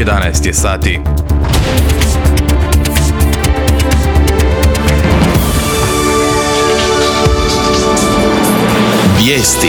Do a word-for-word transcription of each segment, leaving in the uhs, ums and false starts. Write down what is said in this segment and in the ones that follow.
jedanaest je sati. Vijesti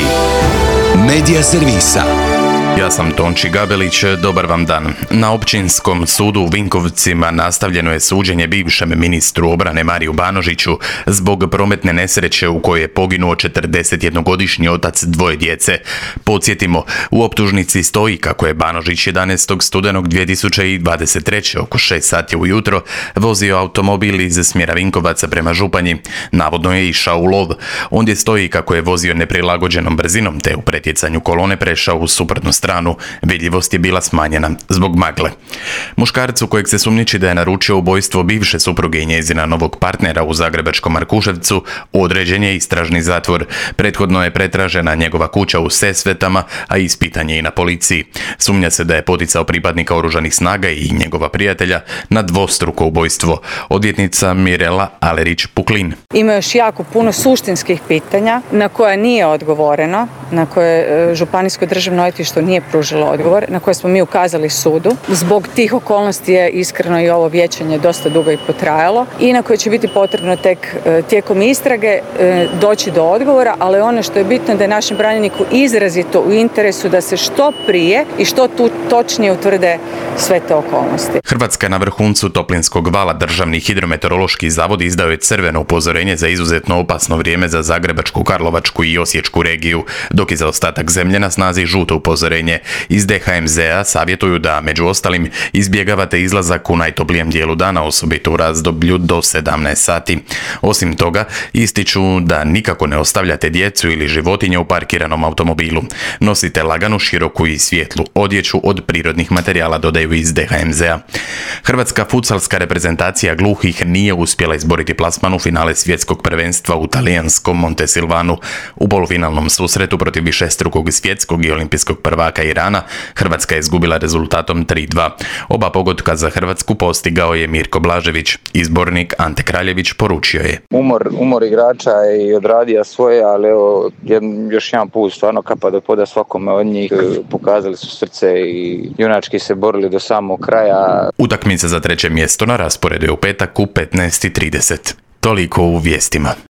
Medija servisa. Ja sam Tonči Gabelić, dobar vam dan. Na Općinskom sudu u Vinkovcima nastavljeno je suđenje bivšem ministru obrane Mariju Banožiću zbog prometne nesreće u kojoj je poginuo četrdesetjednogodišnji otac dvoje djece. Podsjetimo, u optužnici stoji kako je Banožić jedanaestog studenog dvije tisuće dvadeset treće oko šest sati ujutro vozio automobil iz smjera Vinkovaca prema Županji. Navodno je išao u lov. Ondje stoji kako je vozio neprilagođenom brzinom te u pretjecanju kolone prešao u suprotnu stranu. Vidljivost je bila smanjena zbog magle. Muškarcu kojeg se sumnjiči da je naručio ubojstvo bivše supruge i njezina novog partnera u zagrebačkom Markuševcu određen je istražni zatvor. Prethodno je pretražena njegova kuća u Sesvetama, a ispitan je i na policiji. Sumnja se da je poticao pripadnika oružanih snaga i njegova prijatelja na dvostruko ubojstvo. Odvjetnica Mirela Alerić-Puklin. Ima još jako puno suštinskih pitanja na koja nije odgovoreno, na koje Županijsko državno odvjetništvo nije pružilo odgovor, na koje smo mi ukazali sudu. Zbog tih okolnosti je iskreno i ovo vijećanje dosta dugo i potrajalo i na koje će biti potrebno tek tijekom istrage doći do odgovora, ali ono što je bitno da je našem branjeniku izrazito u interesu da se što prije i što tu točnije utvrde sve te okolnosti. Hrvatska na vrhuncu toplinskog vala. Državni hidrometeorološki zavod izdao je crveno upozorenje za izuzetno opasno vrijeme za Zagrebačku, Karlovačku i Osječku regiju, dok je za ostatak zemlje na snazi žuto upozorenje. Iz D H M Z a savjetuju da, među ostalim, izbjegavate izlazak u najtoplijem dijelu dana, osobito u razdoblju do sedamnaest sati. Osim toga, ističu da nikako ne ostavljate djecu ili životinje u parkiranom automobilu. Nosite laganu, široku i svjetlu odjeću od prirodnih materijala, dodaju iz D H M Z a. Hrvatska futsalska reprezentacija gluhih nije uspjela izboriti plasman u finale svjetskog prvenstva u talijanskom Montesilvanu. U polufinalnom susretu protiv višestrukog svjetskog i olimpijskog prvaka Irana, Hrvatska je izgubila rezultatom tri dva. Oba pogotka za Hrvatsku postigao je Mirko Blažević. Izbornik Ante Kraljević poručio je: Umor, umor igrača je i odradio svoje, ali evo, još jedan put stvarno kapa do poda svakome od njih. Pokazali su srce i junački se borili do samog kraja. Utakmica za treće mjesto na rasporedu je u petak u petnaest i trideset. Toliko u vijestima.